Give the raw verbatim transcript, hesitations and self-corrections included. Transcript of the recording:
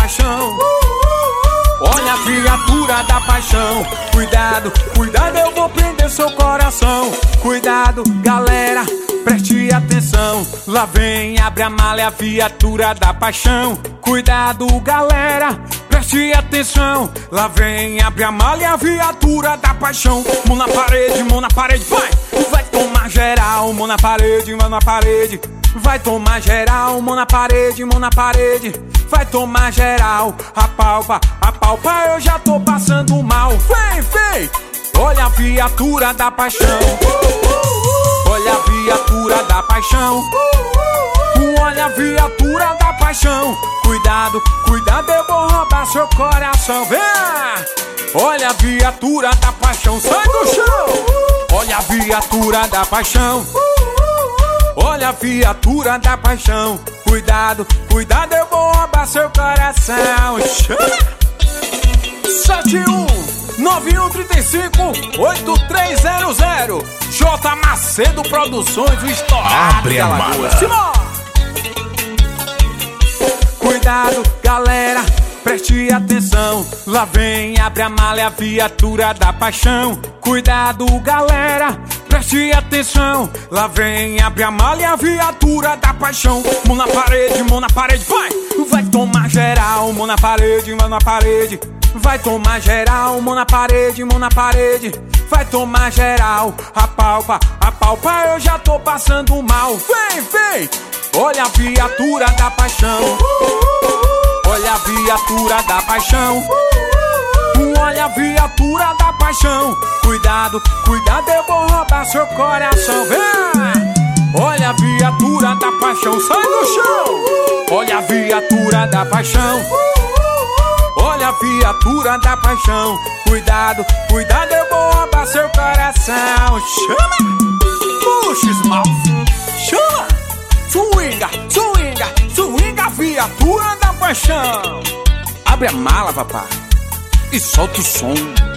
paixão. Olha a viatura da paixão. Cuidado, cuidado, eu vou prender seu coração. Cuidado, galera, preste atenção. Lá vem, abre a mala, é a viatura da paixão. Cuidado, galera, preste atenção. Lá vem, abre a mala, é a viatura da paixão. Mão na parede, mão na parede, vai! Vai tomar geral, mão na parede, mão na parede. Vai tomar geral, mão na parede, mão na parede. Vai tomar geral, apalpa, apalpa, eu já tô passando mal. Vem, vem! Olha a viatura da paixão. Olha a viatura da paixão. Olha a viatura da paixão. Cuidado, cuidado, eu vou roubar seu coração. Vem! Olha a viatura da paixão. Sai do chão! Olha a viatura da paixão. Olha a viatura da paixão. Cuidado, cuidado, eu vou roubar seu coração. sete um nove um três cinco oito três zero zero J Macedo Produções, o estourado. Abre a mala. Cuidado, galera, preste atenção. Lá vem, abre a mala, é a viatura da paixão. Cuidado, galera, preste atenção. Lá vem, abre a mala, é a viatura da paixão. Mão na parede, mão na parede, vai! Vai tomar geral, mão na parede, mão na parede. Vai tomar geral, mão na parede, mão na parede. Vai tomar geral, apalpa, apalpa, eu já tô passando mal. Vem, vem! Olha a viatura da paixão. Olha a viatura da paixão. Olha a viatura da paixão. Cuidado, cuidado, eu vou roubar seu coração. Vem! Olha a viatura da paixão. Sai do chão! Olha a viatura da paixão. Olha a viatura da paixão. Cuidado, cuidado, eu vou roubar seu coração. Chama! Puxa, Small. Chama! Swinga, swinga, swinga a viatura da paixão. Abre a mala, papai, e solta o som.